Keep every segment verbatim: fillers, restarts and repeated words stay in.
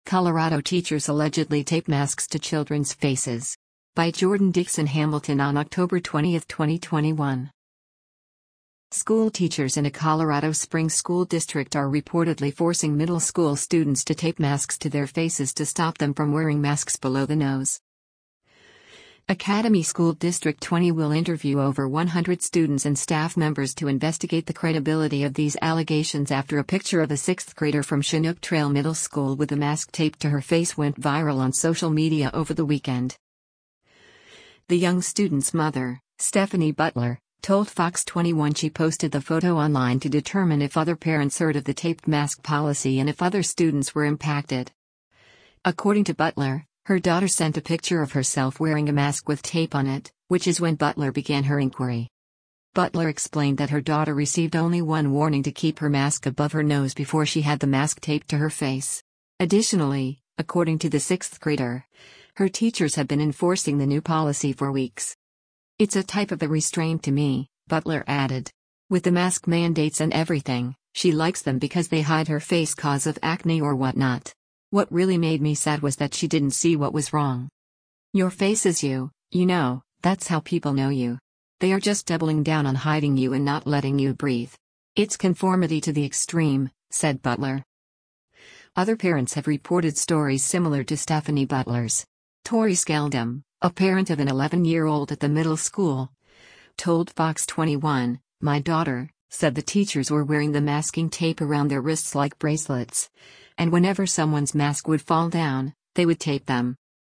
Colorado teachers allegedly tape masks to children's faces. By Jordan Dixon Hamilton on October twentieth, twenty twenty-one. School teachers in a Colorado Springs school district are reportedly forcing middle school students to tape masks to their faces to stop them from wearing masks below the nose. Academy School District twenty will interview over one hundred students and staff members to investigate the credibility of these allegations after a picture of a sixth grader from Chinook Trail Middle School with a mask taped to her face went viral on social media over the weekend. The young student's mother, Stephanie Butler, told Fox twenty-one she posted the photo online to determine if other parents heard of the taped mask policy and if other students were impacted. According to Butler, her daughter sent a picture of herself wearing a mask with tape on it, which is when Butler began her inquiry. Butler explained that her daughter received only one warning to keep her mask above her nose before she had the mask taped to her face. Additionally, according to the sixth grader, her teachers have been enforcing the new policy for weeks. "It's a type of a restraint to me," Butler added. "With the mask mandates and everything, she likes them because they hide her face cause of acne or whatnot. What really made me sad was that she didn't see what was wrong. Your face is you, you know, that's how people know you. They are just doubling down on hiding you and not letting you breathe. It's conformity to the extreme," said Butler. Other parents have reported stories similar to Stephanie Butler's. Tori Skeldum, a parent of an eleven-year-old at the middle school, told Fox twenty-one, "My daughter said the teachers were wearing the masking tape around their wrists like bracelets, and whenever someone's mask would fall down, they would tape them."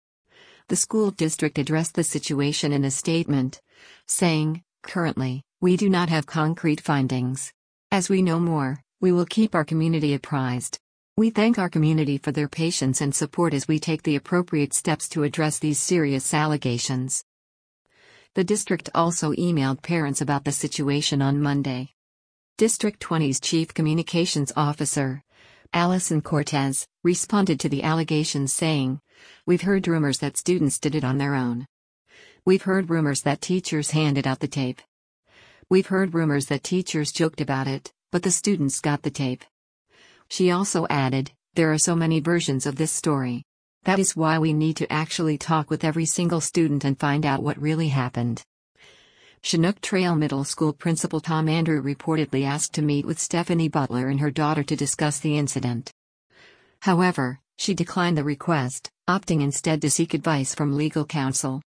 The school district addressed the situation in a statement, saying, "Currently, we do not have concrete findings. As we know more, we will keep our community apprised. We thank our community for their patience and support as we take the appropriate steps to address these serious allegations." The district also emailed parents about the situation on Monday. District twenty's Chief Communications Officer, Allison Cortez, responded to the allegations saying, "We've heard rumors that students did it on their own. We've heard rumors that teachers handed out the tape. We've heard rumors that teachers joked about it, but the students got the tape." She also added, "There are so many versions of this story. That is why we need to actually talk with every single student and find out what really happened." Chinook Trail Middle School Principal Tom Andrew reportedly asked to meet with Stephanie Butler and her daughter to discuss the incident. However, she declined the request, opting instead to seek advice from legal counsel.